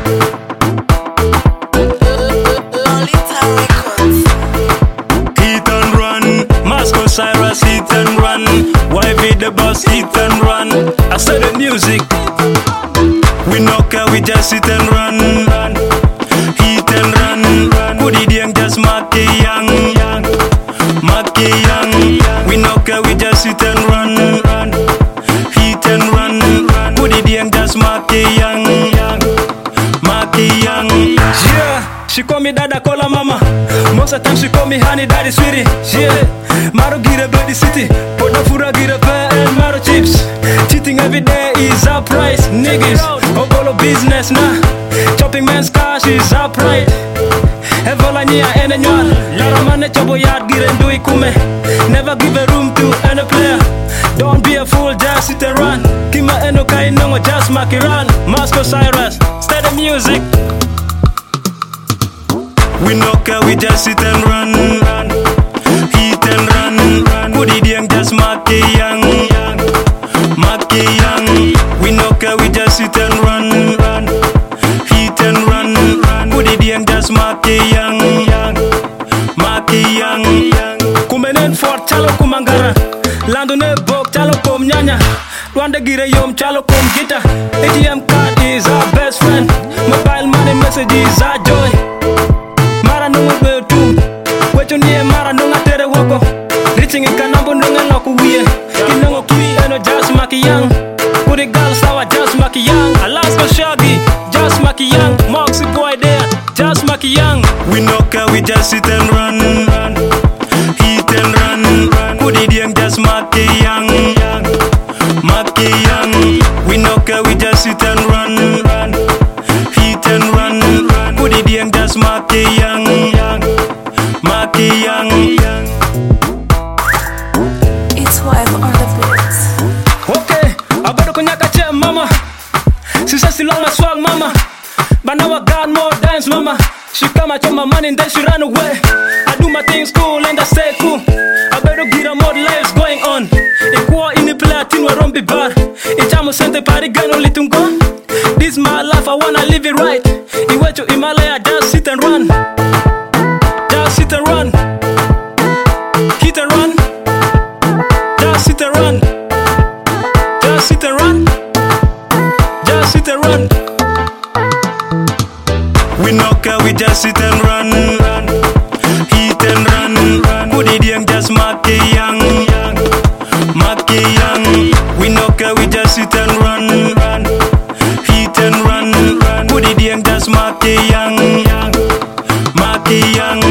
Hit and run, Masco Cyrus, hit and run. YV the boss, hit and run. I said the music. We knock out, we just hit and run. Hit and run. Kudi diang just maki yang. Maki yang. We knock out, we just hit and run. Hit and run. Kudi diang just maki yang. Maki yang. Yeah, she call me dada, call her mama. Most of the time she call me honey, daddy, sweetie. Yeah, Maro gira bloody city. Podafura gira fair and Maro chips. Cheating every day is our price. Niggas, Obolo business nah. Chopping man's cash is our pride. Evola nia ene nyal. Lara mane chobo yard gira ndui kume. Never give a room to any player. Don't be a fool, just sit and run. Kima eno kai nongo, just maki run. Masco Cyrus, steady music. We knock out, we just sit and run. Hit and run. Kudi diang just maki yang. Maki yang. We knock out, we just sit and run. Hit and run. Kudi diang just maki yang. Maki yang. Kumenen fort chalo kumangara. Lando ne bok chalo kom nyanya. Rwanda gira yom chalo kom gita. ATM card is our best friend. Mobile money messages are joy. Mara nunga kwe tu Kwecho niye mara nunga tere woko Reaching in kanambo nunga loku wiye Kinungo kiri eno just maki yang Kuri gal sawa just maki yang Alaska Shaggy just maki yang Moxie boy there just maki yang. We knock out, we just sit and run. Hit and run. Kuri diang just maki yang. Maki yang. We knock out, we just sit and run. Hit and run. Kudi diang just maki yang. Maki yang. It's wife on the beats. Okay, I better kunyaka che mama. She says she love my swag mama. But now I got more dance mama. She come and take my money and then she run away. I do my things cool and I stay cool. I better get her more lives going on. Ikuwa ini platin wa rombi bar. Ichamo sente pari gano litungo. This my life, I wanna live it right. Iwe to Himalaya, just sit and run. Just sit and run. Hit and run. Just sit and run. Just sit and run. Just sit and run. We knock out, we just sit and run. Hit and run. Kudi diang just maki yang. Maki yang. We knock out, we just sit and run. Hit and run. Kudi diang just maki yang. Maki yang.